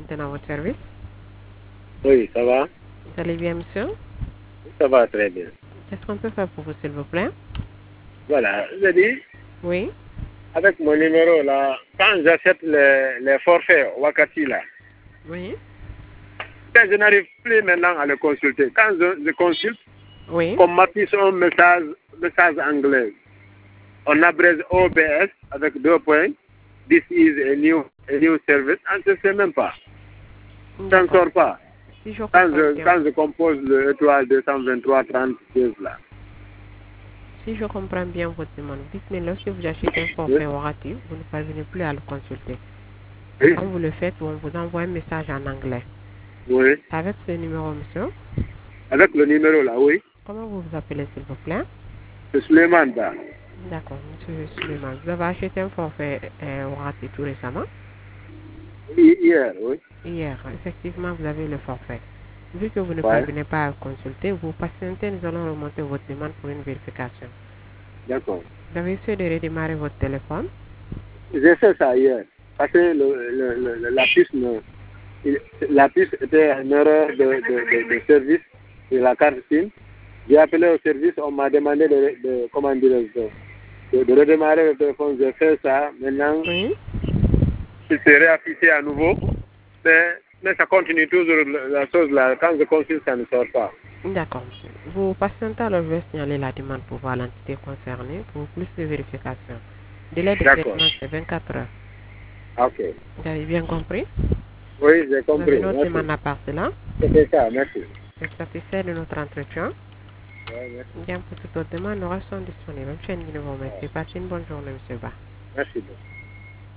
matin à votre service. Oui, ça va? Vous allez bien, monsieur? Ça va très bien. Qu'est-ce qu'on peut faire pour vous, s'il vous plaît? Voilà, je dis, Oui, avec mon numéro là, quand j'achète les forfaits Wakati là, oui, je n'arrive plus maintenant à le consulter. Quand je consulte, oui. on m'affiche un message anglais. On abrège OBS avec 2 points. This is a new service. On ne sait même pas. Ça ne D'accord. sort pas. Si je Quand comprends je, bien, quand je compose le étoile 223 36 là. si je comprends bien votre demande, vous dites, mais lorsque vous achetez un Oui, forfait Warati, vous ne parvenez plus à le consulter. oui, Quand vous le faites, on vous envoie un message en anglais. oui. Avec ce numéro, monsieur, Avec le numéro là, oui. comment vous vous appelez, s'il vous plaît? C'est Suleiman Ba. D'accord, monsieur Suleiman. Vous avez acheté un forfait Warati tout récemment? Hier, oui. Hier, effectivement, vous avez le forfait. Vu que vous ne Ouais, parvenez pas à consulter, vous patientez, nous allons remonter votre demande pour une vérification. d'accord. Vous avez essayé de redémarrer votre téléphone. J'ai fait ça hier. Parce que la puce était en erreur de service de la carte SIM. J'ai appelé au service, on m'a demandé de redémarrer le téléphone. J'ai fait ça. Maintenant, Oui. il s'est réaffiché à nouveau. Mais ça continue toujours la chose là. Quand je consulte, ça ne sort pas. D'accord, monsieur. Vous patientez, alors je vais signaler la demande pour voir l'entité concernée pour plus de vérification. Délai de D'accord. traitement, c'est 24 heures. Ok. Vous avez bien compris? Oui, j'ai Vous avez compris. une autre Merci. demande à part cela? C'était ça. Merci. Vous êtes satisfait de notre entretien? Ouais, merci. Bien, pour toute autre demande, nous restons disponibles. Monsieur Nguyen vous remercie. Passez une bonne journée, monsieur Ba. Merci beaucoup.